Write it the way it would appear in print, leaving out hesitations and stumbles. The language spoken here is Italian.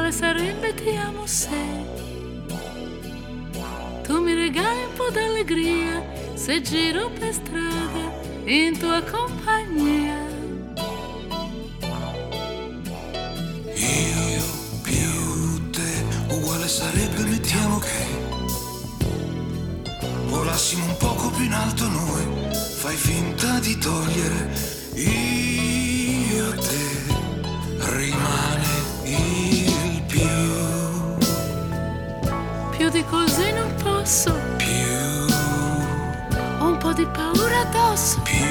uguale sarebbe ti amo se tu mi regali un po' d'allegria se giro per strada in tua compagnia. Io più te uguale sarebbe, mettiamo che volassimo un poco più in alto noi, fai finta di togliere, io te rimane il più di così non posso, più ho un po' di paura addosso, più